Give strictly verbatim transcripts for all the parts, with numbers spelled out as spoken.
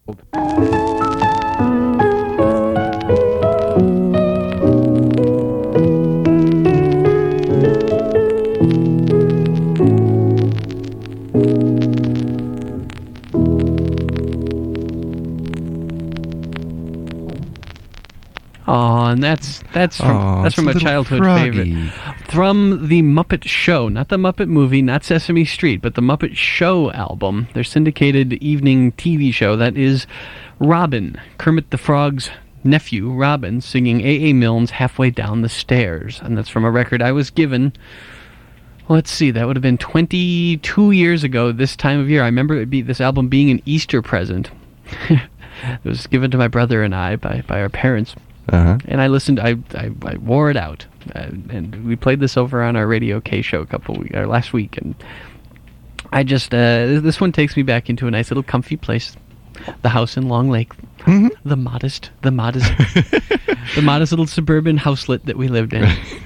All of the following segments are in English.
Oh, and that's that's from Aw, that's from it's a a little childhood froggy. favorite, from the Muppet Show, not the Muppet movie, not Sesame Street, but the Muppet Show album, their syndicated evening T V show. That is Robin, Kermit the Frog's nephew, Robin, singing A A. Milne's "Halfway Down the Stairs," and that's from a record I was given. Let's see, that would have been twenty-two years ago this time of year. I remember it be, this album being an Easter present. It was given to my brother and I by, by our parents. Uh-huh. And I listened, I, I, I wore it out. Uh, and we played this over on our Radio K show a couple weeks, or last week. And I just, uh, this one takes me back into a nice little comfy place. The house in Long Lake. Mm-hmm. The modest, the modest, the modest little suburban houselet that we lived in.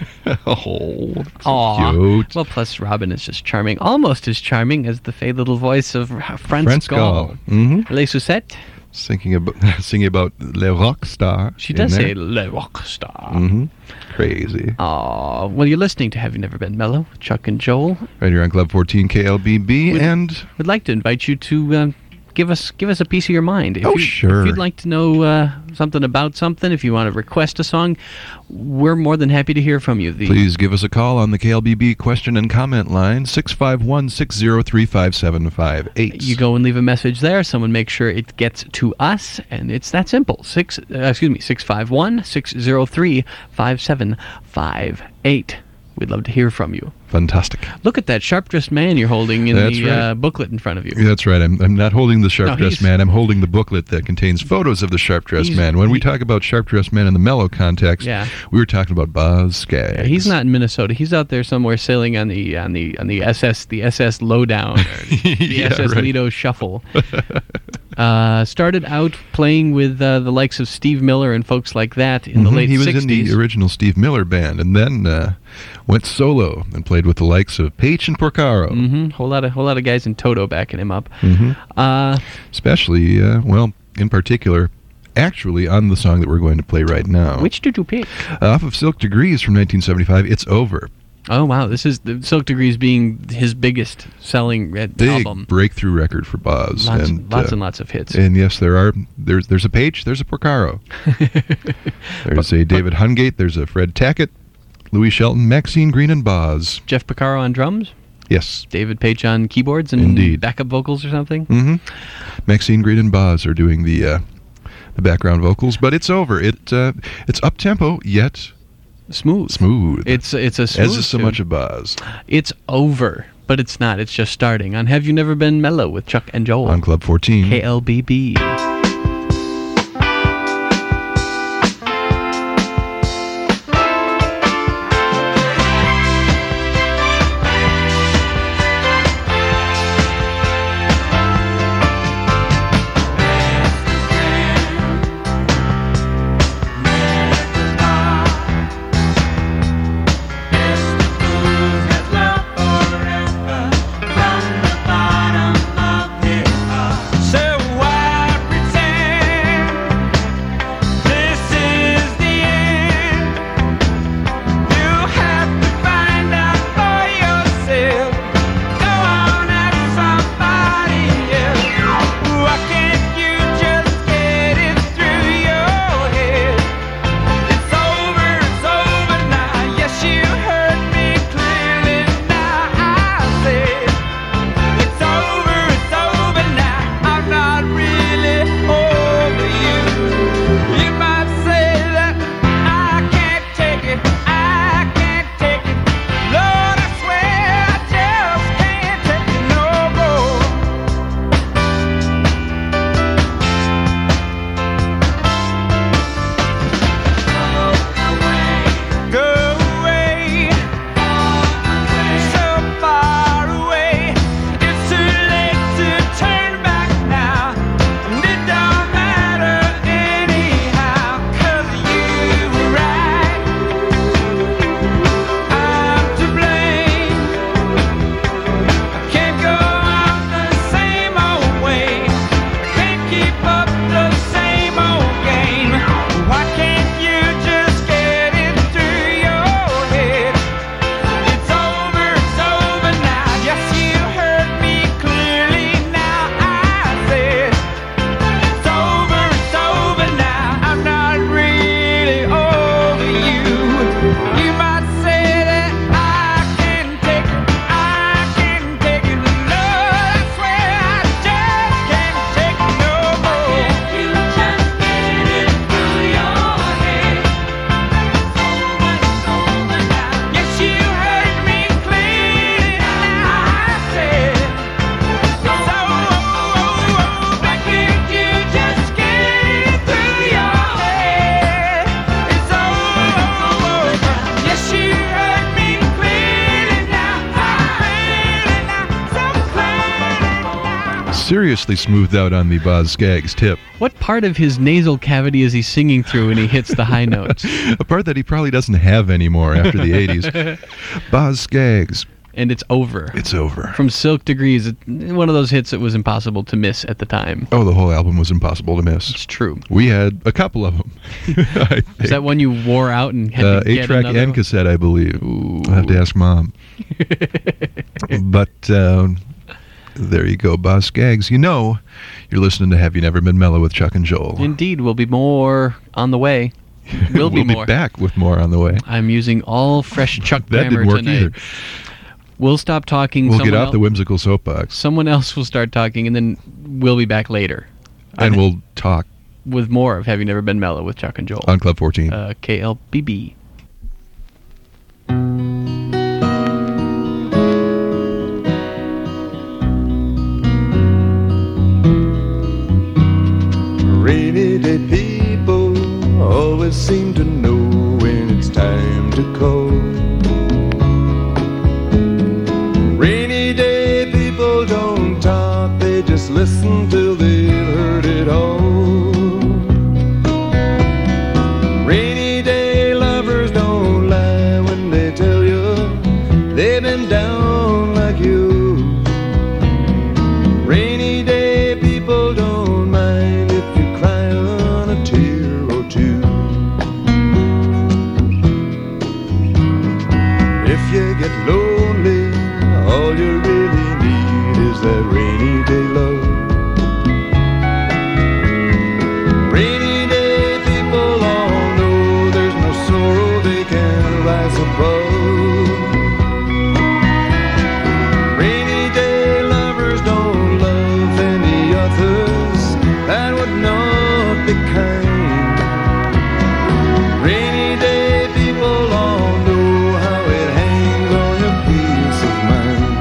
Oh, that's Aw. cute. Well, plus Robin is just charming. Almost as charming as the fey little voice of France, France Gall. Gall. Mm-hmm. Les Sucettes. Singing about, singing about Le Rock Star. She in does there. say Le Rock Star. Mm-hmm. Crazy. Aw, well, you're listening to Have You Never Been Mellow? Chuck and Joel. Right here on Club fourteen K L B B, Would- and Would like to invite you to um, give us give us a piece of your mind. If Oh, you, sure. If you'd like to know uh, something about something, if you want to request a song, we're more than happy to hear from you. The, please give us a call on the K L B B question and comment line, six five one, six zero three, five seven five eight. You go and leave a message there. Someone makes sure it gets to us, and it's that simple. Six, uh, excuse me, six five one, six zero three, five seven five eight. We'd love to hear from you. Fantastic. Look at that sharp-dressed man you're holding in That's the right. uh, booklet in front of you. That's right. I'm, I'm not holding the No, sharp-dressed he's- man. I'm holding the booklet that contains photos of the sharp-dressed He's- man. When we he- talk about sharp-dressed man in the mellow context, Yeah. we were talking about Boz Scaggs. Yeah, he's not in Minnesota. He's out there somewhere sailing on the on the on the S S the S S Lowdown, or the Yeah, S S right. Lido Shuffle. uh, started out playing with uh, the likes of Steve Miller and folks like that in the Mhm. late He was sixties. in the original Steve Miller band, and then uh, went solo and played with the likes of Page and Porcaro. Mm-hmm. Whole lot of whole lot of guys in Toto backing him up. Mhm. Uh, Especially, uh, well, in particular, actually on the song that we're going to play right now. which did you pick? Uh, off of Silk Degrees from nineteen seventy-five, It's Over. Oh wow, this is the Silk Degrees being his biggest selling uh, Big album. breakthrough record for Boz. Lots, and, lots uh, and lots of hits. And yes, there are. There's there's a Page, there's a Porcaro. There's a David Hungate, there's a Fred Tackett, Louis Shelton, Maxine Green, and Boz. Jeff Porcaro on drums, Yes. David Page on keyboards and Indeed. backup vocals or something. Mm-hmm. Maxine Green and Boz are doing the uh, the background vocals, but it's over. It uh, it's up tempo yet Smooth. smooth. It's it's a smooth as is so tune. much of Boz It's over, but it's not. It's just starting. On Have You Never Been Mellow with Chuck and Joel. on Club fourteen. K L B B. So why seriously smoothed out on the Boz Scaggs tip. What part of his nasal cavity is he singing through when he hits the high notes? A part that he probably doesn't have anymore after the eighties. Boz Scaggs. And it's over. It's over. From Silk Degrees, it, one of those hits that was impossible to miss at the time. Oh, the whole album was impossible to miss. It's true. We had a couple of them. Is that one you wore out and had uh, to get eight-track another and one? cassette, I believe. Ooh. I'll have to ask Mom. But um, there you go, Boz Scaggs. You know you're listening to Have You Never Been Mellow with Chuck and Joel. Indeed, will be more on the way. Will be we'll be more. back with more on the way. I'm using all fresh Chuck That grammar didn't work tonight. either. We'll stop talking. We'll someone get off el- the whimsical soapbox. Someone else will start talking, and then we'll be back later. And we'll talk with more of Have You Never Been Mellow with Chuck and Joel. on Club fourteen. Uh, K L B B. Rainy day people always seem to know when it's time to call. Rainy day people don't talk, they just listen till they've heard it all. Rainy day lovers don't lie when they tell you they've been down like you. Rainy day people don't mind if you cry on a tear or two. If you get lonely, all you really need is that rainy day love. Rainy day people all know there's no sorrow they can rise above. Rainy day lovers don't love any others, that would not be kind. Rainy day people all know how it hangs on your peace of mind.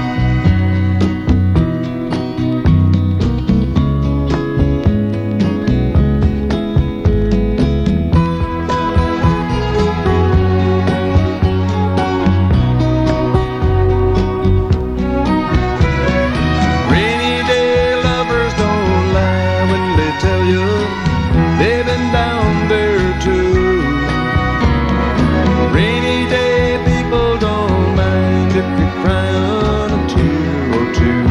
Rainy day lovers don't lie when they tell you they've been down there too. Rainy day people don't mind if you cry on a tear or two.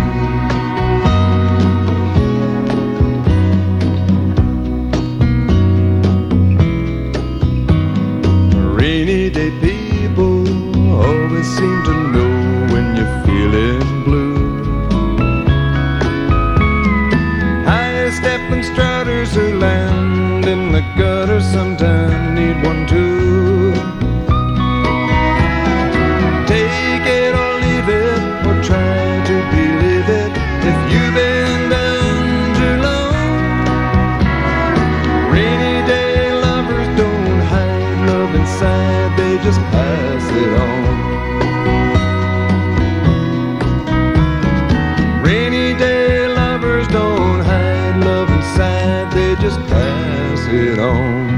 Rainy day people always seem to know when you're feeling blue. High stepping strutters who land in the gutter sometimes need one too. Take it or leave it, or try to believe it if you've been down too long. Rainy day lovers don't hide love inside, they just pass it on. Rainy day lovers don't hide love inside, they just pass it on.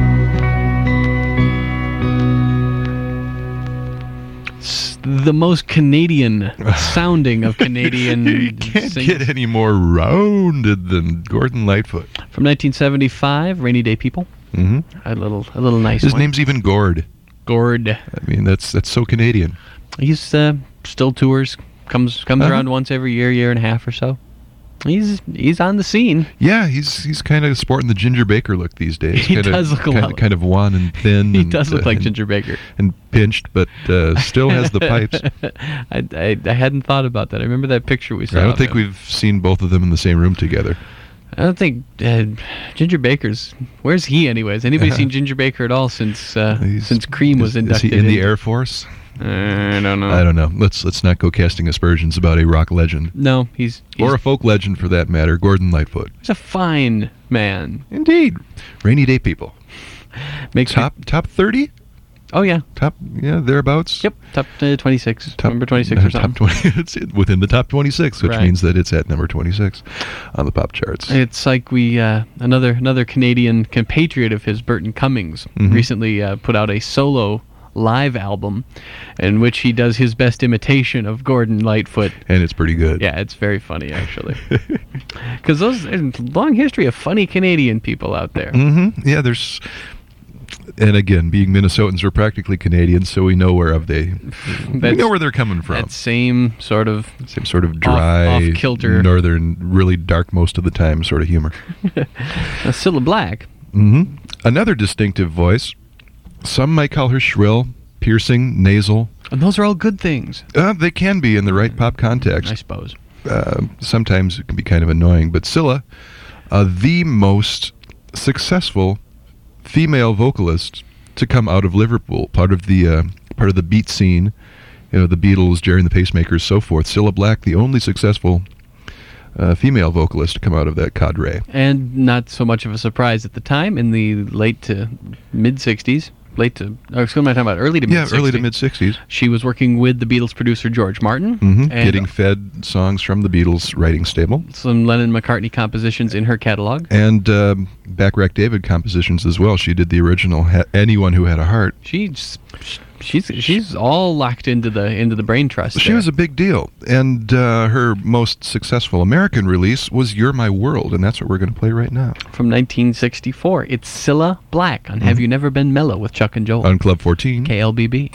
S- The most Canadian sounding of Canadian You can't singers. get any more rounded than Gordon Lightfoot. From nineteen seventy-five, Rainy Day People. hmm A little, a little nice His one. name's even Gord. Gord. I mean, that's that's so Canadian. He's uh, still tours, comes comes Uh-huh. around once every year, year and a half or so. He's he's on the scene. Yeah, he's he's kind of sporting the Ginger Baker look these days. He kinda, does look a kinda, lot- kind of wan and thin. He and, does look uh, like and, Ginger Baker. and pinched, but uh, still has the pipes. I, I I hadn't thought about that. I remember that picture we saw. I don't of think him. we've seen both of them in the same room together. I don't think uh, Ginger Baker's. Where's he, anyways? Anybody Uh, seen Ginger Baker at all since uh, He's- since Cream was is, inducted? Is he in the in? Air Force? I don't know. I don't know. Let's let's not go casting aspersions about a rock legend No, he's, he's or a folk legend for that matter. Gordon Lightfoot. he's a fine man. Indeed. Rainy day people. Makes me- Top top thirty. oh yeah. Top yeah thereabouts. Yep. Top uh, twenty-six. Top, number twenty-six or uh, something. Top twenty. It's within the top twenty-six, which Right. means that it's at number twenty-six on the pop charts. It's like we uh, another another Canadian compatriot of his, Burton Cummings, Mhm. recently uh, put out a solo live album, in which he does his best imitation of Gordon Lightfoot. And it's pretty good. Yeah, it's very funny, actually. Because those there's a long history of funny Canadian people out there. Mm-hmm. Yeah, there's... And again, being Minnesotans, we're practically Canadians, so we know whereof they... we know where they're coming from. That same sort of... Same sort of dry, off, off-kilter, northern, really dark most of the time sort of humor. Cilla Black. Mm-hmm. Another distinctive voice. Some might call her shrill, piercing, nasal. And those are all good things. Uh, they can be in the right pop context. I suppose. Uh, sometimes it can be kind of annoying. But Cilla, uh, the most successful female vocalist to come out of Liverpool, part of the uh, part of the beat scene, you know, the Beatles, Jerry and the Pacemakers, so forth. Cilla Black, the only successful uh, female vocalist to come out of that cadre. And not so much of a surprise at the time, in the late to mid-sixties. Late to, oh, excuse me, I'm talking about early to mid-sixties. Yeah, early to mid-sixties. She was working with the Beatles producer George Martin. Mm-hmm. And getting fed songs from the Beatles writing stable. Some Lennon-McCartney compositions in her catalog. And um, Backrack David compositions as well. She did the original ha- Anyone Who Had a Heart. She's she's she's all locked into the into the brain trust. She there. was a big deal. And uh, her most successful American release was You're My World, and that's what we're going to play right now. From nineteen sixty-four. It's Cilla Black on mm-hmm. Have You Never Been Mellow with Chuck and Joel. On Club fourteen. K L B B.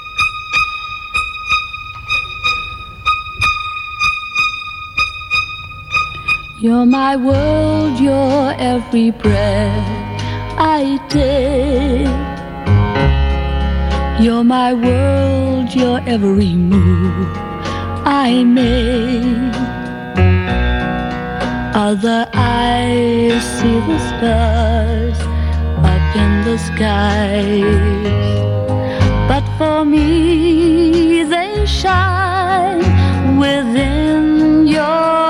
You're my world, you're every breath I take. You're my world, you're every move I make. Other eyes see the stars up in the skies, but for me they shine within your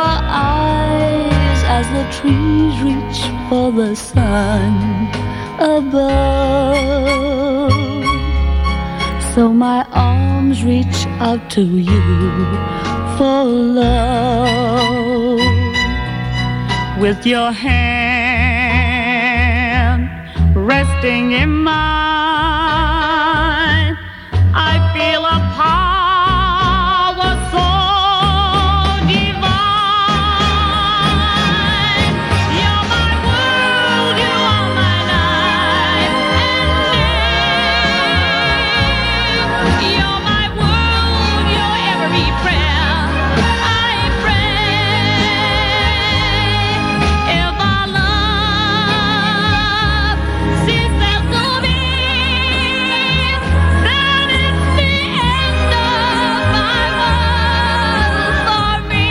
eyes as the trees reach for the sun above. So my arms reach out to you for love. With your hand resting in mine, I feel a power so divine. You're my world, you are my night and day. You're my world, you're every prayer I pray. If our love ceases to be, then it's the end of my world for me.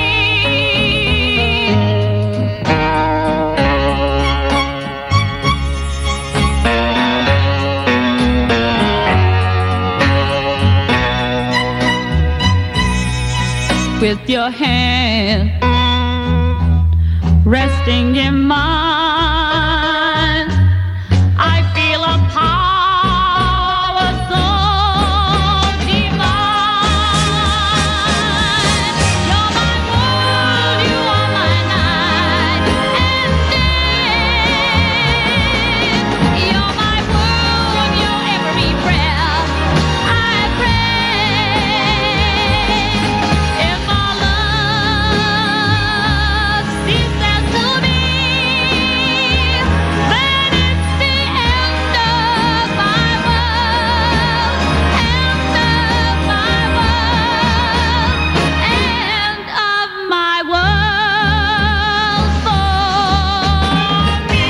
With your hand resting in mine, I feel a power so divine. You're my world, you are my night and day. You're my world, you're every prayer I pray. If our love ceases to be, then it's the end of my world, end of my world, end of my world for me.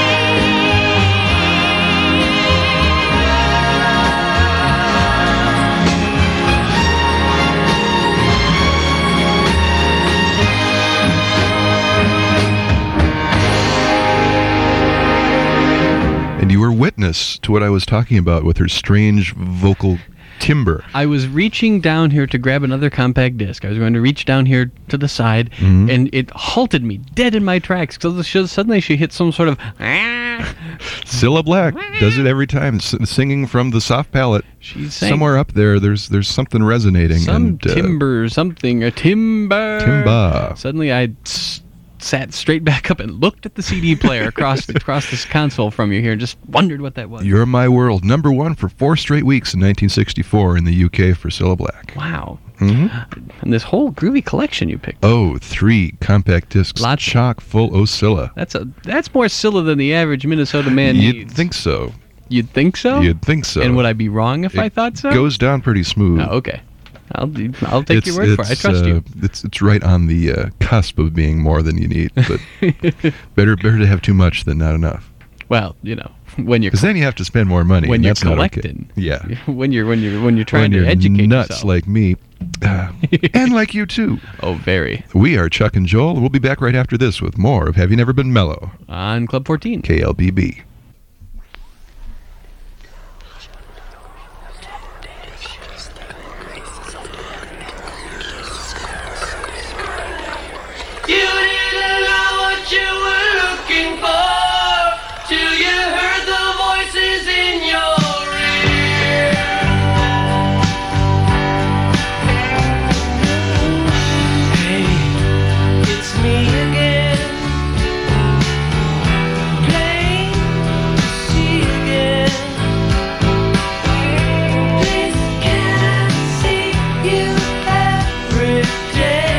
And you were witness to what I was talking about with her strange vocal timbre. I was reaching down here to grab another compact disc. I was going to reach down here to the side, Mhm. and it halted me dead in my tracks. Because suddenly she hit some sort of... Cilla Black does it every time, s- singing from the soft palate. She's saying Somewhere up there, there's there's something resonating. some and, uh, timber, something, a timber. Timber. Suddenly I s- sat straight back up and looked at the C D player across across this console from you here and just wondered what that was. You're My World, number one for four straight weeks in nineteen sixty-four in the U K for Cilla Black. Wow. Mm-hmm. And this whole groovy collection you picked. Oh, three compact discs, Lots- chock full of Cilla. That's a that's more Cilla than the average Minnesota man You'd needs. think so. You'd think so? You'd think so. And would I be wrong if It I thought so? goes down pretty smooth. Oh, okay. I'll I'll take It's- your word for it. I it's, trust uh, you. It's it's right on the uh, cusp of being more than you need, but better better to have too much than not enough. Well, you know, when you're Because then you have to spend more money. when and you're that's not okay. collecting. Yeah. When you're when you're when you're trying when to you're educate nuts yourself. like me, uh, and like you too. Oh, very. We are Chuck and Joel. We'll be back right after this with more of Have You Never Been Mellow? On Club fourteen. K L B B. You didn't know what you were looking for till you heard the voices in your ear. Hey, it's me again, plain to see again. Please can I see you every day?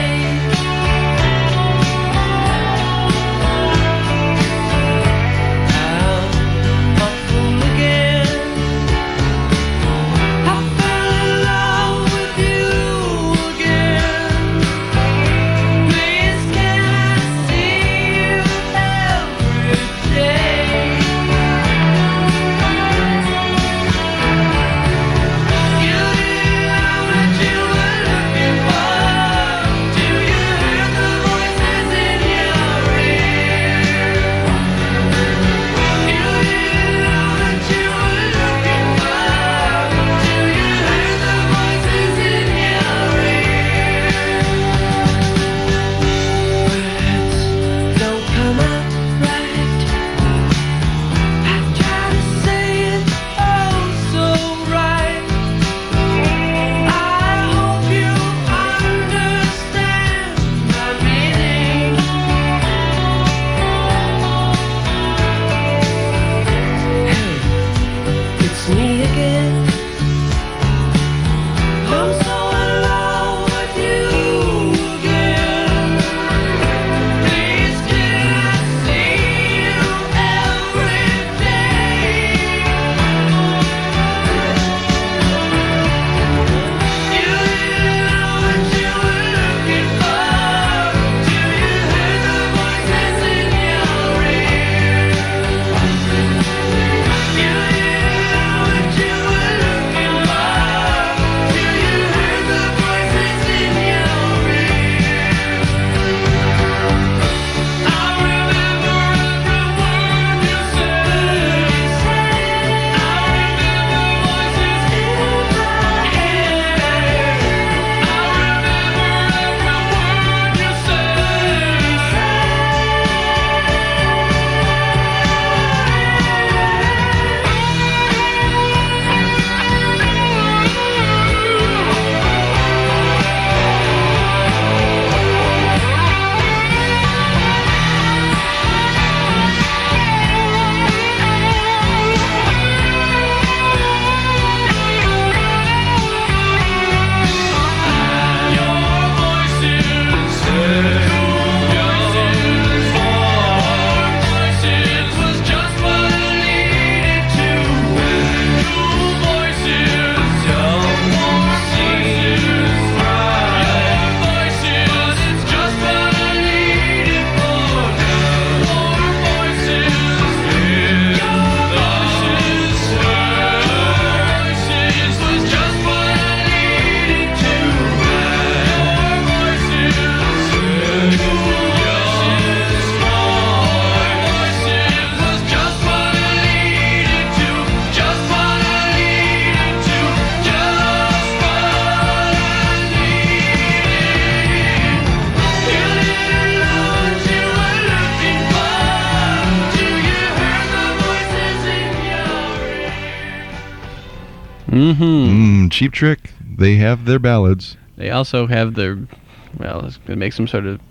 Mm-hmm. Mm, Cheap Trick. They have their ballads. They also have their, well, let's make some sort of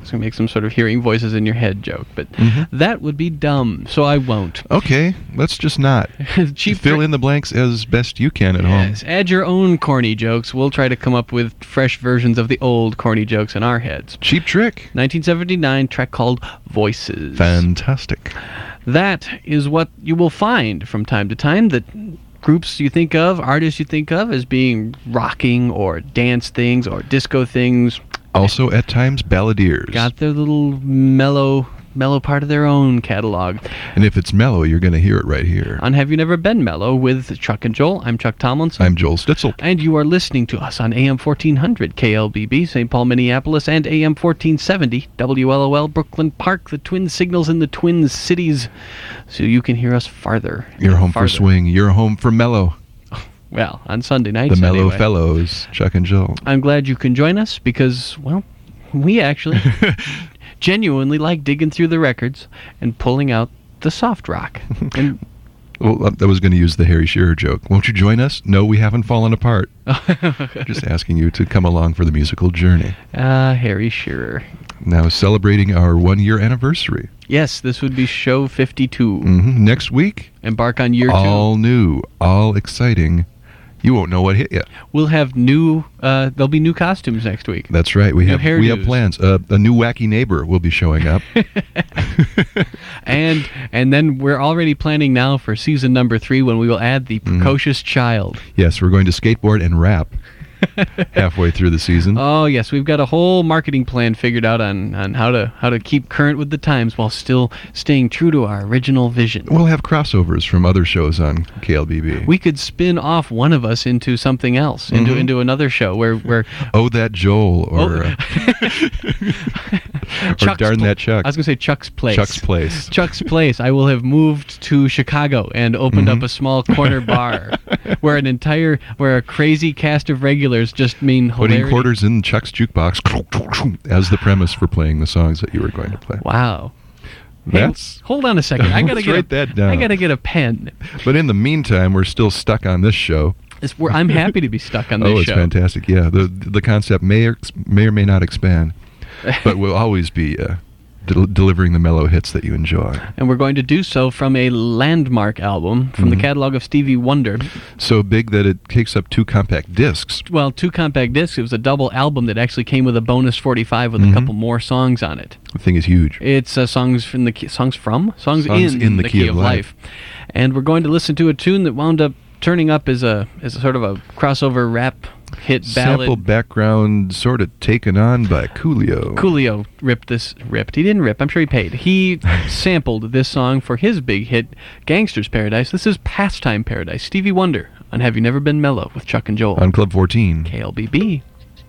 was going to make some sort of hearing voices in your head joke, but Mm-hmm. that would be dumb, so I won't. Okay, let's just not. Cheap Fill Trick- in the blanks as best you can at Yes, home. add your own corny jokes. We'll try to come up with fresh versions of the old corny jokes in our heads. Cheap Trick. nineteen seventy-nine track called Voices. Fantastic. That is what you will find from time to time, that groups you think of, artists you think of as being rocking or dance things or disco things, Also, at times, balladeers. got their little mellow mellow part of their own catalog. And if it's mellow, you're going to hear it right here. On Have You Never Been Mellow with Chuck and Joel, I'm Chuck Tomlinson. I'm Joel Stitzel. And you are listening to us on A M fourteen hundred K L B B, Saint Paul, Minneapolis, and A M fourteen seventy W L O L, Brooklyn Park, the Twin Signals in the Twin Cities, so you can hear us farther. You're home farther. for swing. You're home for mellow. Well, on Sunday nights, The mellow anyway. fellows, Chuck and Joel. I'm glad you can join us because, well, we actually genuinely like digging through the records and pulling out the soft rock. And Well, I was going to use the Harry Shearer joke. Won't you join us? No, we haven't fallen apart. Just asking you to come along for the musical journey. Ah, Harry Shearer. Now celebrating our one-year anniversary. Yes, this would be show fifty-two. hmm Next week, Embark on year all two. new, all exciting. You won't know what hit you. We'll have new, uh, there'll be new costumes next week. That's right. We New have we have hairdos. plans. Uh, a new wacky neighbor will be showing up. and and then we're already planning now for season number three when we will add the Mm-hmm. precocious child. Yes, we're going to skateboard and rap halfway through the season. Oh yes, we've got a whole marketing plan figured out on, on how to how to keep current with the times while still staying true to our original vision. We'll have crossovers from other shows on K L B B. We could spin off one of us into something else, into Mhm. into another show where where Oh, that Joel, or, Oh. uh, or Chuck's darn Pl- that Chuck. I was going to say Chuck's Place. Chuck's Place. Chuck's Place. I will have moved to Chicago and opened Mhm. up a small corner bar where an entire, where a crazy cast of regulars just mean Putting hilarity. quarters in Chuck's jukebox as the premise for playing the songs that you were going to play. Wow. Hey, That's. hold on a second. I gotta Let's get write a, that down. I gotta get a pen. But in the meantime, we're still stuck on this show. It's, we're, I'm happy to be stuck on this Oh, it's show. fantastic! Yeah, the the concept may ex- may or may not expand, but we'll always be uh, del- delivering the mellow hits that you enjoy. And we're going to do so from a landmark album from the Mhm. catalog of Stevie Wonder. So big that it takes up two compact discs. Well, two compact discs. It was a double album that actually came with a bonus forty-five with Mhm. a couple more songs on it. The thing is huge. It's uh, songs from the key, songs from songs, Songs in, the, key, of life. and we're going to listen to a tune that wound up turning up as a as a sort of a crossover rap hit ballad. Sample background sort of taken on by Coolio. Coolio ripped this ripped. He didn't rip. I'm sure he paid. He sampled this song for his big hit, "Gangster's Paradise." This is "Pastime Paradise." Stevie Wonder on Have You Never Been Mellow with Chuck and Joel On Club fourteen. K L B B.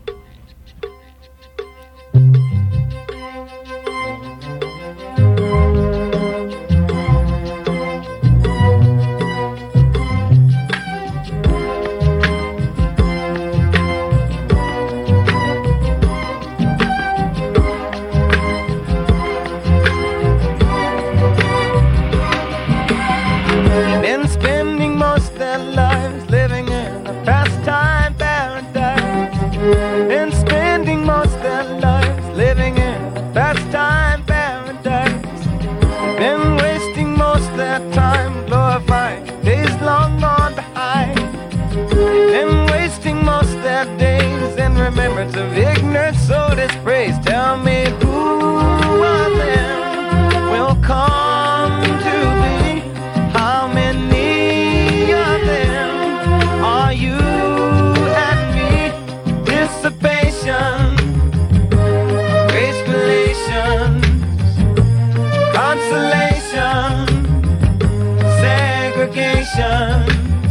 Been spending most of their lives living in a pastime paradise. Been spending most of their lives living in a pastime paradise. Been wasting most of their time glorifying days long gone behind. Been wasting most of their days in remembrance of ignorance, so dispraise. Tell me who of them will come to be? How many of them are you and me? Dissipation, grace relations, consolation, segregation,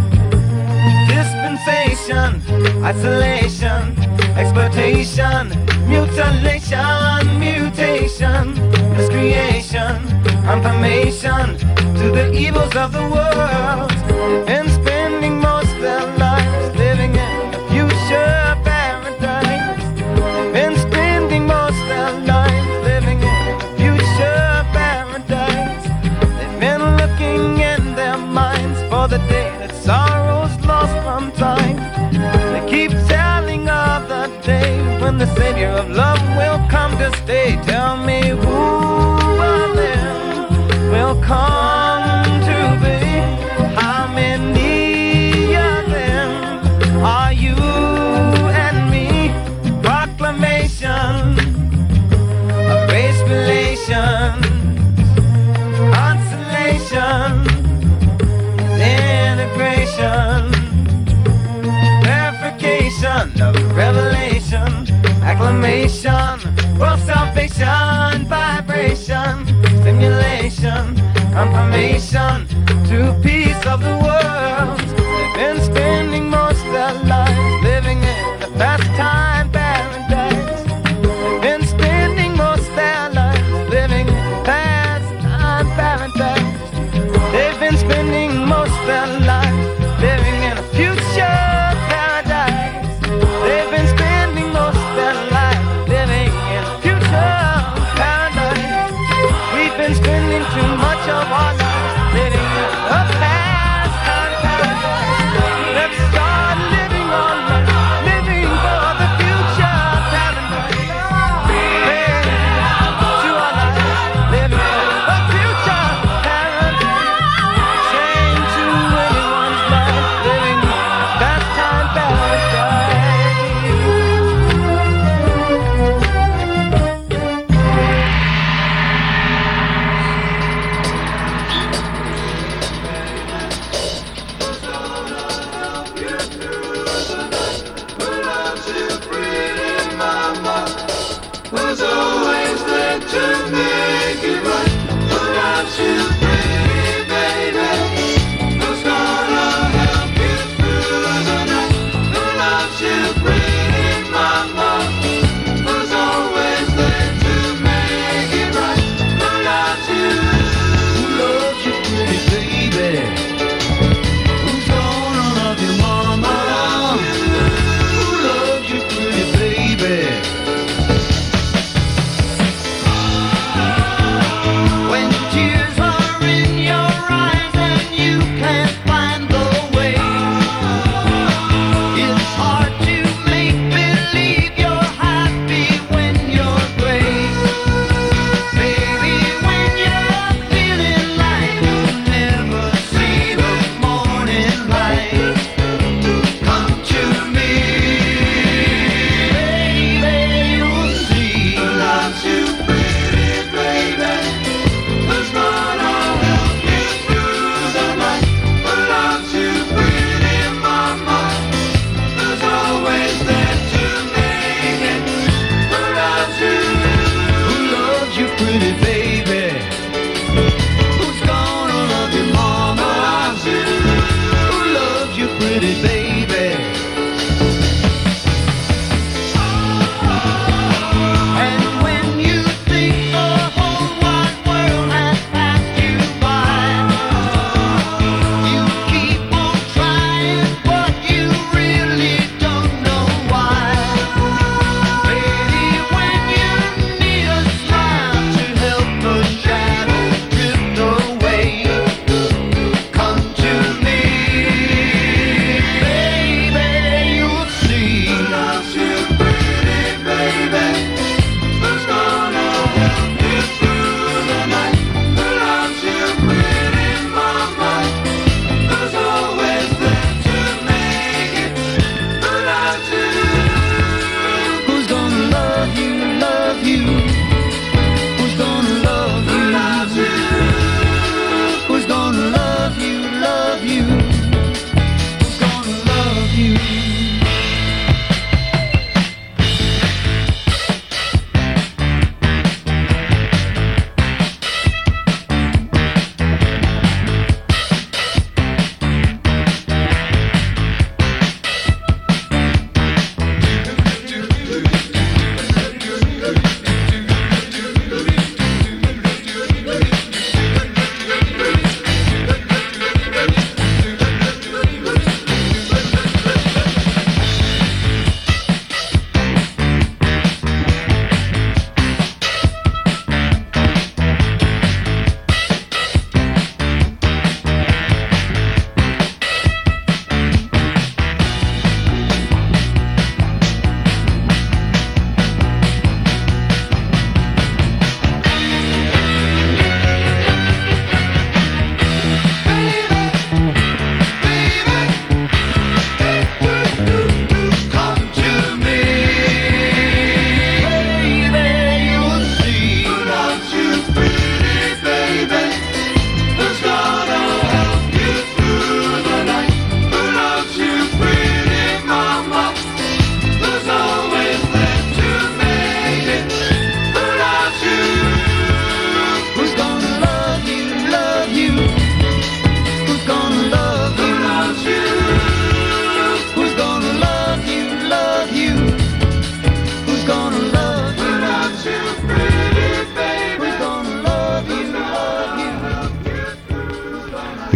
dispensation, isolation, exploitation, mutilation, mutation, miscreation, confirmation to the evils of the world. And spending most of their lives living in a future paradise. And spending most of their lives living in a future paradise. They've been looking in their minds for the day that sorrow's lost from time. They keep telling of the day when the Savior of love will come to stay. Tell confirmation to peace of the world. They've been spending most of their lives living in a pastime paradise. They've been spending most of their lives living in a pastime paradise. They've been spending most of their lives living in a future paradise. They've been spending most of their lives living in a future paradise. We've been spending too much of our lives living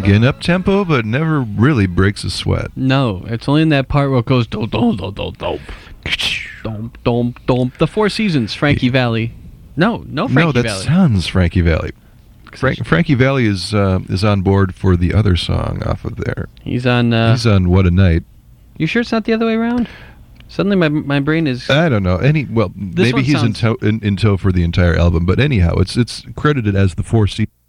Again, up tempo, but never really breaks a sweat. No, it's only in that part where it goes dom dom dom dom dom dom dom dom. The Four Seasons, Frankie Valli. No, no Frankie no, that Valli. sounds Frankie Valli. Frank, Frankie Valli is uh, is on board for the other song off of there. He's on. Uh, He's on What a Night. You sure it's not the other way around? Suddenly, my my brain is. I don't know. Any well, This maybe one he's in sounds- tow, in, in tow for the entire album, but anyhow, it's it's credited as the Four Seasons.